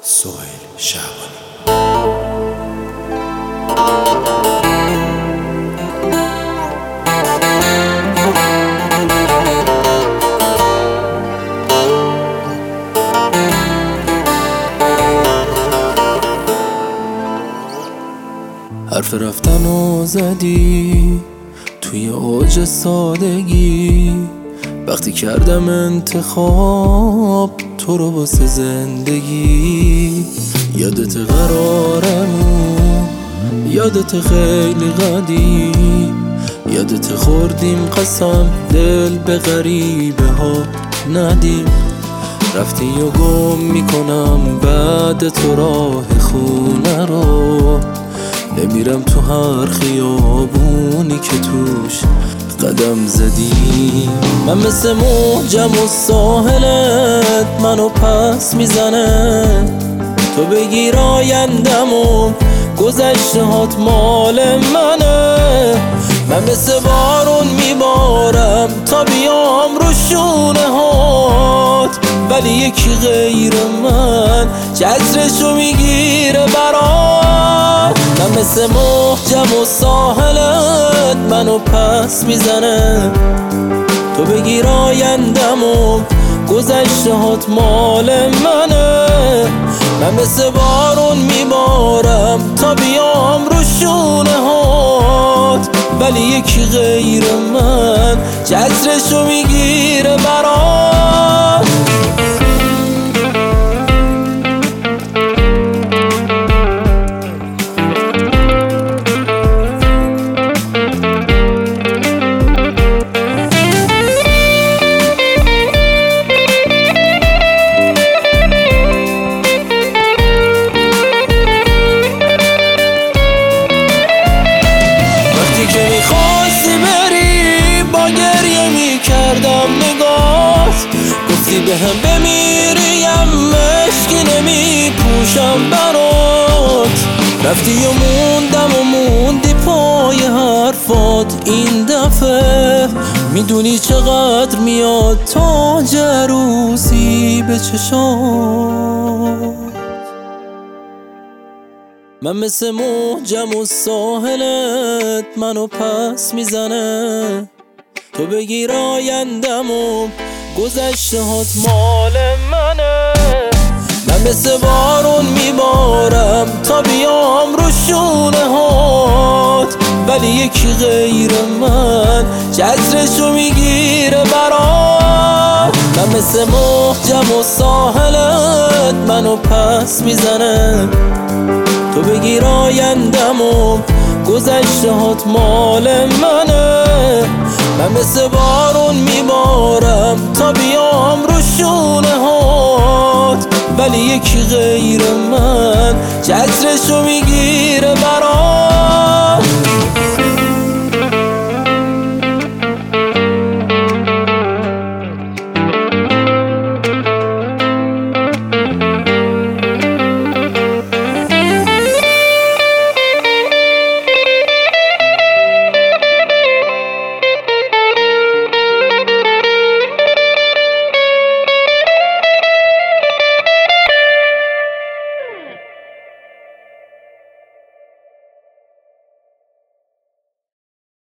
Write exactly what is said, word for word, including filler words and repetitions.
سهیل شعبانی. حرف رفتن و زدی توی اوج سادگی، وقتی کردم انتخاب تو رو واسه زندگی. یادت قرارمون، یادت خیلی قدیم، یادت خوردیم قسم دل به غریبه ها ندیم. رفتی و گم میکنم بعد تو راه خونه رو، نمیرم تو هر خیابونی که توش قدم زدی. من مثل موجم و ساحلت منو پس میزنه، تو بگیر آیندم و گذشته هات مال منه. من مثل بارون میبارم تا بیام رو شونه هات، ولی یکی غیر من جزرشو میگیره برات. من مثل محجم و ساحلت منو پس میزنه، تو بگیر آیندم و گذشته هات مال منه. من مثل بارون میبارم تا بیام رو شونه هات، ولی یکی غیر من جزرشو میگیره برات. کردم نگات، گفتی به هم بمیریم مشکی نمی پوشم برات. رفتی و موندم و موندی پای حرفات این دفعه، میدونی چقدر میاد تا جروسی به چشات. من مثل موجم و ساحلت منو پس میزنه، تو بگیر آیندم و گذشته هات مال منه. من مثل بارون میبارم تا بیام رو شونه هات، ولی یکی غیر من جزرشو میگیره برات. من مثل محجم و ساحلت منو پس میزنه، تو بگیر آیندم و گذشته هات مال منه. من مثل بارون میبارم تا بیام رو شونه هات، ولی یکی غیر من جزرشو میگیره برات.